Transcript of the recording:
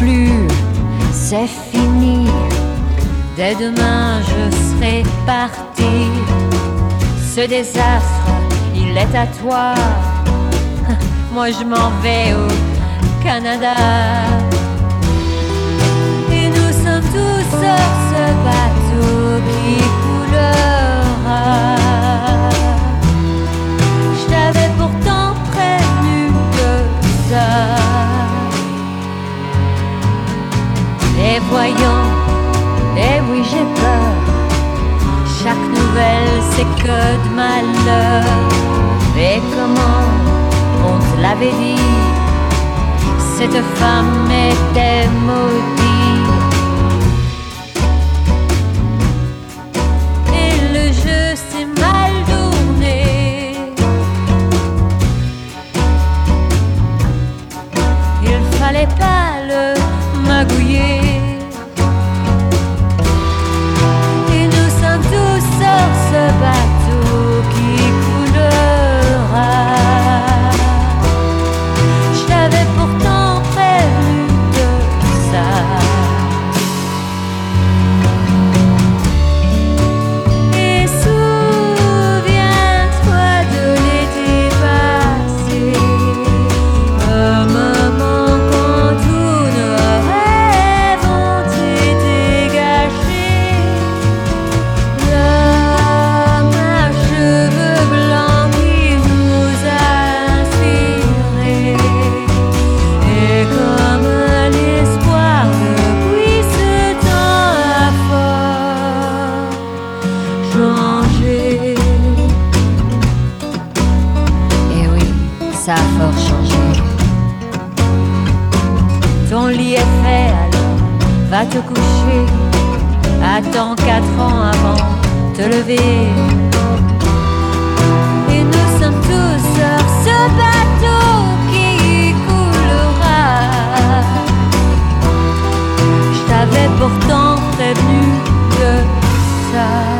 plus, c'est fini. Dès demain je serai parti. Ce désastre, il est à toi. Moi je m'en vais au Canada. Et nous sommes tous sur ce bateau qui coulera. Je t'avais pourtant prévenu de ça. Et voyons, et oui j'ai peur. Chaque nouvelle c'est que de malheur. Et comment on te l'avait dit, cette femme était maudite. Et le jeu s'est mal tourné. Il fallait pas le magouiller. Et nous sommes tous sur ce bateau qui coulera. Je t'avais pourtant prévenu de ça. Et souviens-toi de l'été passé, un moment quand tous nos rêves ont été gâchés. L'homme à cheveux blancs qui nous a inspirés. Et comme l'espoir depuis ce temps a fort changé. Et oui, ça a fort changé. Ton lit est fait alors, va te coucher. Attends 4 ans avant te lever. Et nous sommes tous sur ce bateau qui coulera. Je t'avais pourtant prévenu de ça.